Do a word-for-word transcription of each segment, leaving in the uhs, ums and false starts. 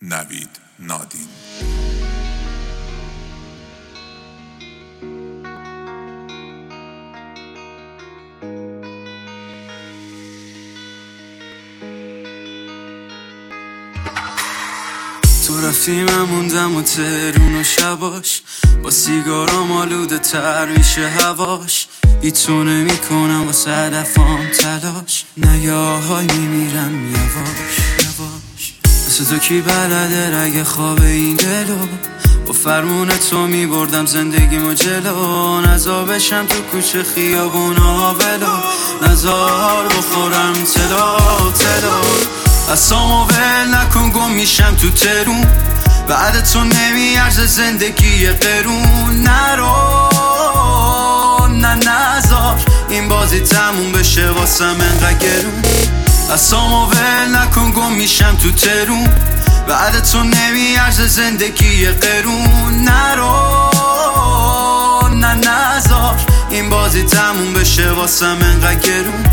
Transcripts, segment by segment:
نوید نادین. تو رفتی من موندم و ترون و شباش با سیگارام آلوده تر میشه هواش بیتونه میکنم واسه هدفام تلاش نگاه‌های میمیرم یواش یواش مثل تو کی بلده رگ خواب این دلو با فرمون تو میبردم زندگیمو جلو نزابشم تو کوچه خیابونا ولو نزار بخورم تلا تلا اصامو ول نکن گم میشم تو ترون بعد تو نمیارزه زندگی قرون نرو نه نزار این بازی تموم بشه واسم انقدر گرون اصامو ول نکن گم میشم تو ترون بعد تو نمیارزه زندگی قرون نرو نه نزار این بازی تموم بشه واسم انقدر گرون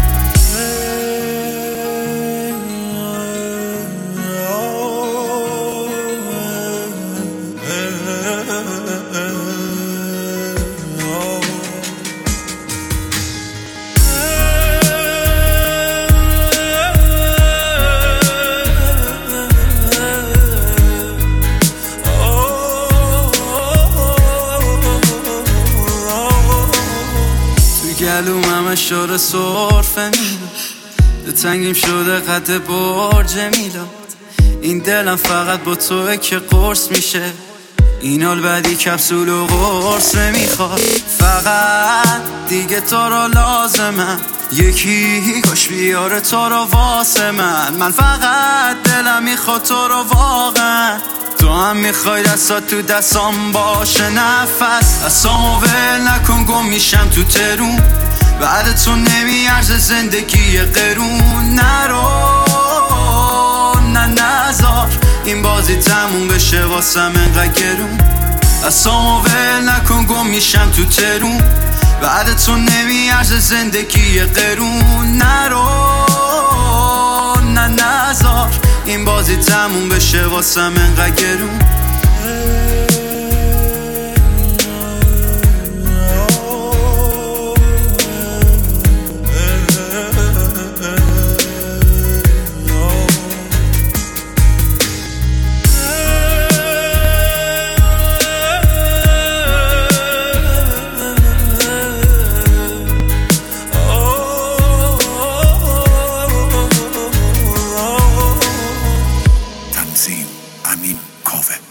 گلوم همه شاره صرفه میلاد دو تنگیم شده قد برج میلاد این دلم فقط با توه که قرص میشه این حال بعدی کپسول و قرص نمیخواد فقط دیگه تو را لازمم یکی کاش بیاره تو را واسه من من فقط دلم میخواد تو را واقعا تو هم میخوای دستات تو دستام باشه نفس اصامو ول نکن گم میشم تو ترون بعد تو نمیارزه زندگی قرون نرو نه نزار این بازی تموم بشه واسم انقدر گرون اصامو ول نکن گم میشم تو ترون بعد تو نمیارزه زندگی قرون نرو نه نزار این بازی تموم بشه واسم انقدر گرون تنظیم امین کاوه.